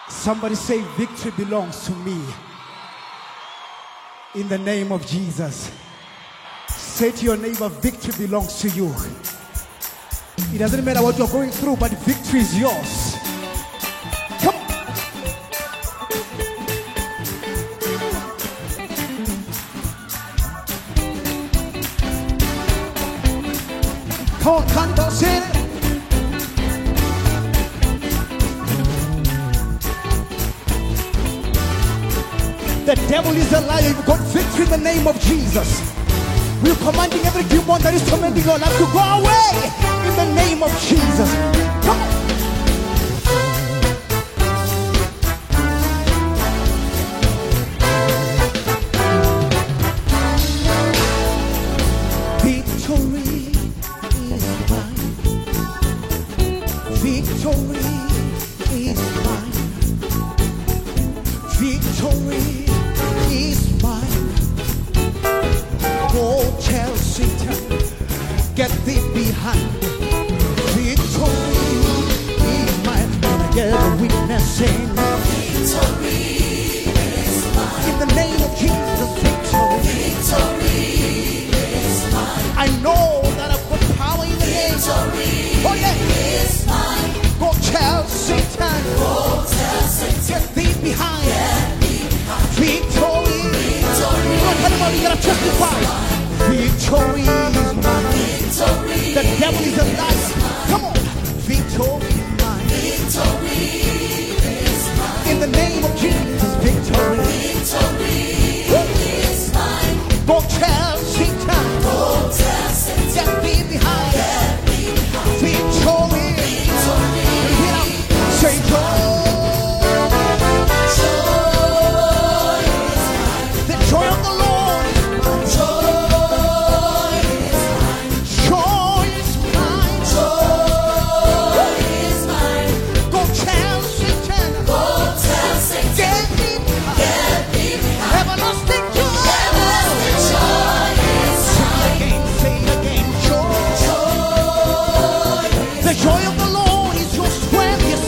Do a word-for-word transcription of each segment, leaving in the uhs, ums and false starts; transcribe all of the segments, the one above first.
Somebody say, victory belongs to me. In the name of Jesus. Say to your neighbor, victory belongs to you. It doesn't matter what you're going through, but victory is yours. Come on. Come on, can't you say it? The devil is a liar. You've got victory in the name of Jesus. We're commanding every demon that is tormenting your life to go away in the name of Jesus. Come on. Victory is mine. Victory is mine. Victory is mine. Go tell Satan, get thee behind. Victory is mine. Gonna get a witness saying, victory is mine. In the name of Jesus, victory. Victory is mine. I know that I've got power in the name. Victory oh, yeah. is mine. Go tell Satan, go tell Satan, get thee behind. Get thee behind. Victory. Victory. You gotta testify. Victory is mine. Victory. The devil is a liar. Come on. Victory is mine. Victory is mine. In the name of Jesus, victory. Victory is mine. Go tell Satan. Go tell Satan. Get me behind. Get me behind. Victory. Victory. Get up. Say joy. Joy is mine. The joy of the Lord. Joy of the Lord is your strength, yes,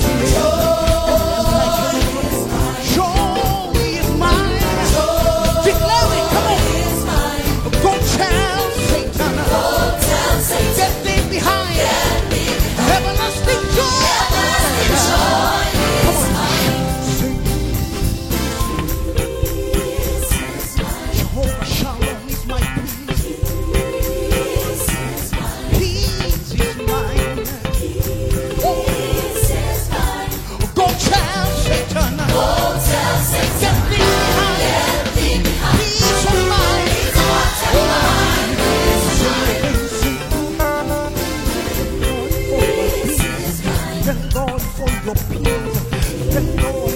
joy is mine. Declare it, come on. Go tell Satan, get thee behind. Everlasting joy. Come on. Jehovah Shalom is my peace. Peace is mine. Go tell Satan, go tell Satan, get me behind, get me behind. Peace of mind, peace of mind, peace of mind. Thank God for your peace. Thank God